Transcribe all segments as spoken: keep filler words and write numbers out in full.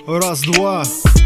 Раз-два.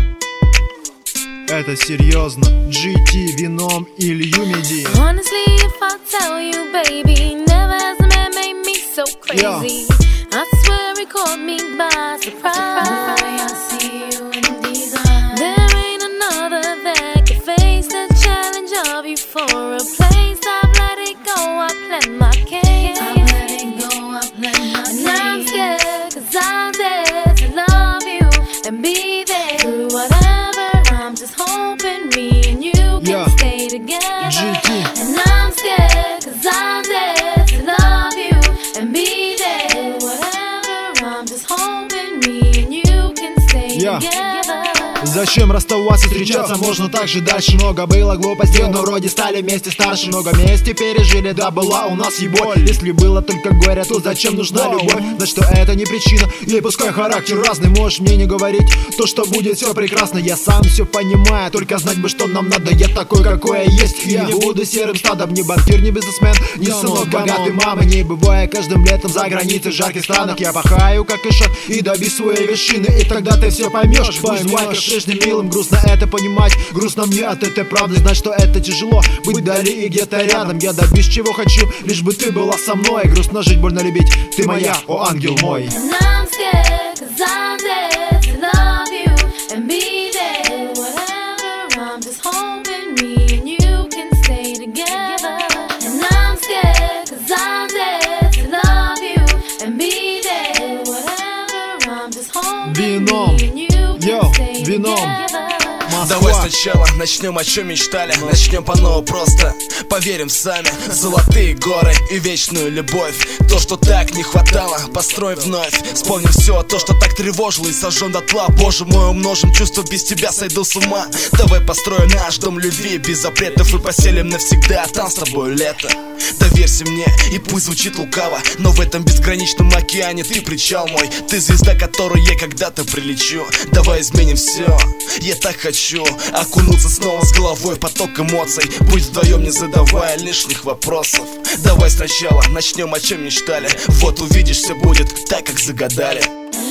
Это серьезно. джи ти, Venom или Юмиди. Honestly, if I tell you, baby, never has a man made me so crazy. Yeah. I swear it caught me by surprise. I see you in these eyes. There ain't another that can face the challenge of you for a place. I've let it go, I planned my case. I've let it go, I planned my case. And I'm scared, cause I'm there to love you and be there through whatever. I'm just hoping me and you can yeah. stay together. джи ти. And I'm scared, cause I'm there to love you and be there through whatever. I'm just hoping me and you can stay yeah. together. Зачем расставаться, встречаться, можно так же дальше. Много было глупостей, но вроде стали вместе старше. Много вместе пережили, да была у нас и боль. Если было только горе, то зачем нужна любовь? Значит, что это не причина, и пускай характер разный. Можешь мне не говорить то, что будет все прекрасно. Я сам все понимаю, только знать бы, что нам надо. Я такой, какой я есть, я не буду серым стадом. Не банкир, не бизнесмен, не сынок богатой мамы. Не бывая каждым летом за границей в жарких странах. Я пахаю, как ишак, и добьюсь своей вершины. И тогда ты все поймешь, поймешь. Прежним милым, грустно это понимать. Грустно мне от этой правды знать, что это тяжело быть вдали и где-то рядом. Я добьюсь чего хочу, лишь бы ты была со мной. Грустно жить, больно любить, ты моя, о ангел мой. Venom, йоу, Venom. Давай сначала начнем, о чем мечтали. Начнем по новому просто, поверим сами. Золотые горы и вечную любовь. То, что так не хватало, построим вновь. Вспомним все то, что так тревожило, и сожжем дотла. Боже мой, умножим чувства, без тебя сойду с ума. Давай построим наш дом любви без запретов и поселим навсегда там с тобой лето. Доверься мне, и пусть звучит лукаво, но в этом безграничном океане ты причал мой. Ты звезда, которой я когда-то прилечу. Давай изменим все, я так хочу окунуться снова с головой в поток эмоций. Будь вдвоем, не задавая лишних вопросов. Давай сначала начнем, о чем мечтали. Вот увидишь, все будет так, как загадали.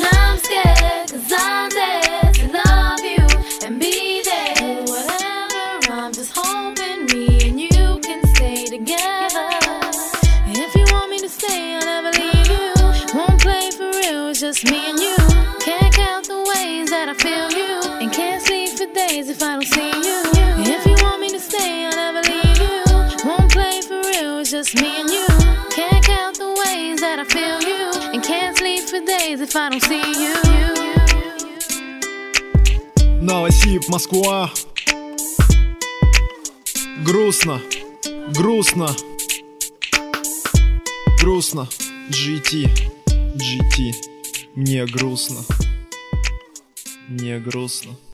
Just me and you. Can't count the ways that I feel you, and can't sleep for days if I don't see you. If you want me to stay, I'll never leave you. Won't play for real, it's just me and you. Can't count the ways that I feel you, and can't sleep for days if I don't see you. Новосиб, Москва. Грустно, грустно, грустно. джи ти, джи ти. Мне грустно, мне грустно.